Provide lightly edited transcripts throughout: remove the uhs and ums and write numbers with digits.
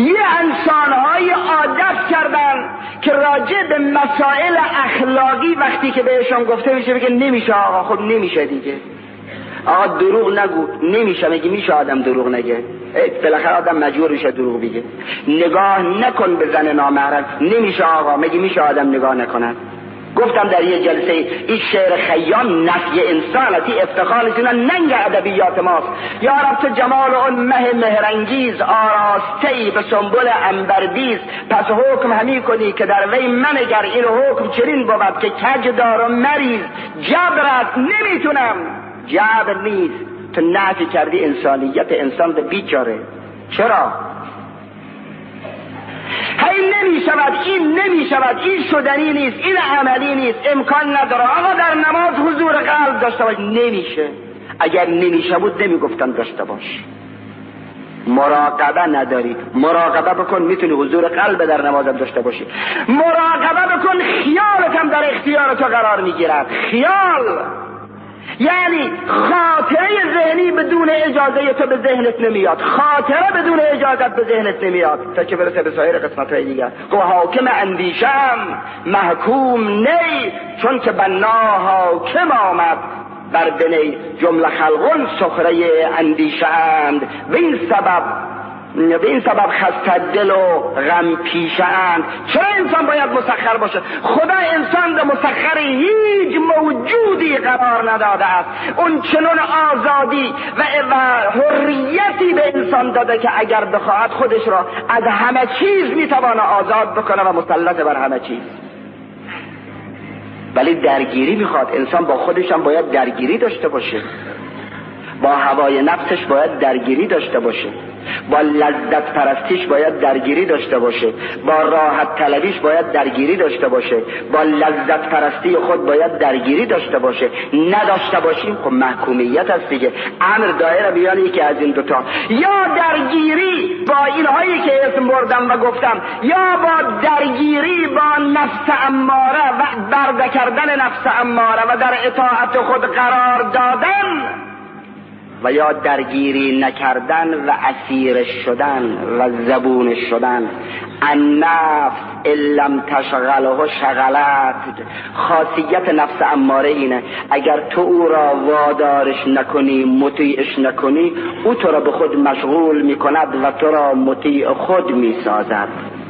یه انسانهای عادت کردن که راجع به مسائل اخلاقی وقتی که بهشون گفته میشه بگه نمیشه آقا. خب نمیشه دیگه آقا، دروغ نگو. نمیشه. مگه میشه آدم دروغ نگه؟ بالاخره آدم مجبور میشه دروغ بگه. نگاه نکن به زن نامحرم. نمیشه آقا. مگه میشه آدم نگاه نکنه؟ گفتم در یه جلسه این شعر خیام نفی انسانتی افتخار نیست، ننگ ادبیات ماست. یا رب تو جمال اون مه مهرنگیز، آراسته‌ای به سنبل عنبربیز. پس حکم همی کنی که در وی منگر، این حکم چنین بود که کج دارم مریض. جبرت نمیتونم. جبر نیست. تو نفی کردی انسانیت انسان به بیچاره. چرا؟ هی نمیشود، این نمیشود، این شدنی نیست، این عملی نیست، امکان نداره. آقا در نماز حضور قلب داشته باش. نمیشه. اگر نمیشه بود نمیگفتن داشته باش. مراقبه نداری، مراقبه بکن. میتونی حضور قلب در نمازت داشته باشی. مراقبه بکن، خیالت هم در اختیار تو قرار میگیرد. خیال یعنی خاطره ذهنی بدون اجازه تو به ذهنت نمیاد. خاطره بدون اجازت به ذهنت نمیاد تا که برسه به سایر قسمت‌های دیگر. گو حاکم اندیشم محکوم نی، چون که بنا حاکم آمد بر بنی. جمله خلقون سخره اندیشند، به این سبب خسته دل و غم پیشند. چرا انسان باید مسخر باشه؟ خدا انسان ده مسخر هیچ موجودی قرار نداده است. اون چنون آزادی و حریتی به انسان داده که اگر بخواهد خودش را از همه چیز میتوانه آزاد بکنه و مسلط بر همه چیز. ولی درگیری میخواد. انسان با خودش هم باید درگیری داشته باشه، با هوای نفسش باید درگیری داشته باشه، با لذت پرستیش باید درگیری داشته باشه، با راحت طلبیش باید درگیری داشته باشه، با لذت پرستی خود باید درگیری داشته باشه. نداشته باشیم خب محکومیت هست دیگه. امر دایره بیان یکی از این دوتا، یا درگیری با اینهایی که اسم بردم و گفتم، یا با درگیری با نفس اماره و برده کردن نفس اماره و در اطاعت خود قرار دادن، و یا درگیری نکردن و اسیر شدن و زبون شدن. النفس لم تشغله شغلت. خاصیت نفس اماره اینه، اگر تو او را وادارش نکنی، مطیعش نکنی، او تو را به خود مشغول میکند و تو را مطیع خود میسازد.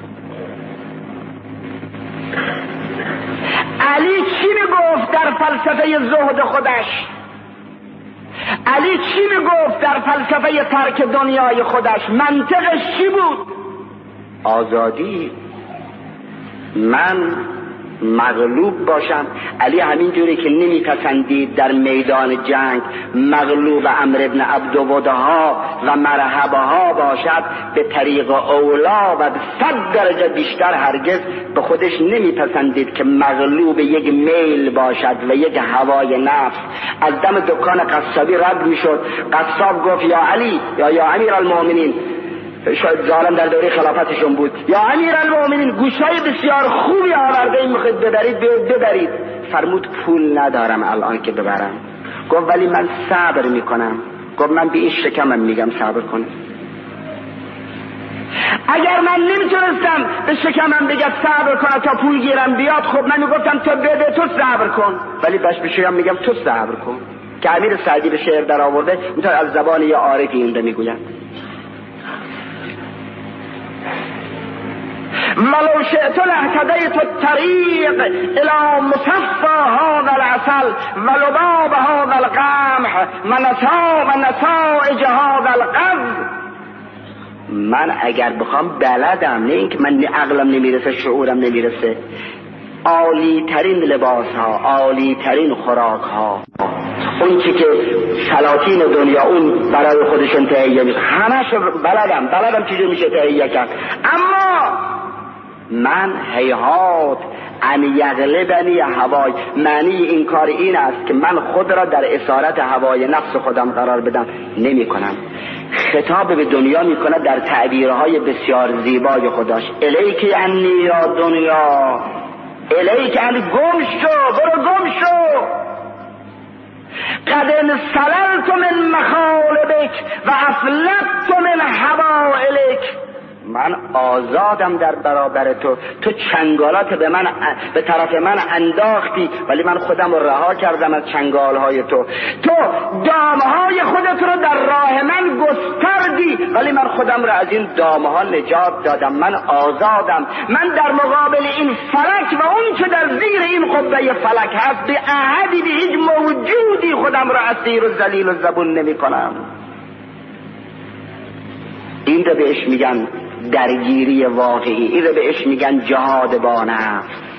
علی چی میگفت در فلسفه زهد خودش؟ علی چی میگفت در فلسفه ترک دنیای خودش؟ منطقش چی بود؟ آزادی. من مغلوب باشم. علی همین جوری که نمیپسندید در میدان جنگ مغلوب عمرو بن عبدودها و مرحبه ها باشد، به طریق اولا و به 100 درجه بیشتر هرگز به خودش نمیپسندید که مغلوب یک میل باشد و یک هوای نفس. از دم دکان قصابی رد میشد، قصاب گفت یا علی یا امیر المؤمنین، شاید ظالم در دوره خلافتشون بود، یا امیر المؤمنین گوشای بسیار خوبی آورده این میخواید ببرید، ببرید. فرمود پول ندارم الان که ببرم. گفت ولی من صبر میکنم. گفت من به این شکمم میگم صبر کن. اگر من نمیتونستم به شکمم بگم صبر کن تا پول گیرم بیاد، خب من میگفتم تو بده، تو صبر کن. ولی باش به شکم میگم تو صبر کن. که امیر سعدی به شعر در آورده، میتونه از زبان یه عارفی اینده میگوید. ولو شئت لاهتدیت الطریق الی مصفى هذا العسل ولباب هذا القمح و نسائج هذا القذ. من اگر بخوام بلدم، نه اینکه من عقلم نمیرسه، شعورم نمیرسه، عالی ترین لباس ها، عالی ترین خوراک ها، اون چی که سلاطین دنیا اون برای خودشون تهیه میکنن، همه بلدم چیزی میشه تهیه کرد. اما من هیهات ان یغلبنی هوای. معنی این کار این است که من خود را در اسارت هوای نفس خودم قرار بدم. نمی کنم. خطاب به دنیا می کند در تعبیرهای بسیار زیبای خودش. الیک انی یا دنیا، الیک انی، گم شو، برو گم شو. قد انسللت من مخالبک و افلت من حوائلک. من آزادم در برابر تو. تو چنگالات به طرف من انداختی، ولی من خودم رو رها کردم از چنگالهای تو. تو دامهای خودت رو در راه من گستردی، ولی من خودم رو از این دامها نجات دادم. من آزادم. من در مقابل این فلک و اون چه در زیر این قبه فلک هست به احدی، به هیچ موجودی خودم رو اسیر و ذلیل و زبون نمی کنم. این رو بهش میگن درگیری واقعی، این رو بهش میگن جهاد با نفس.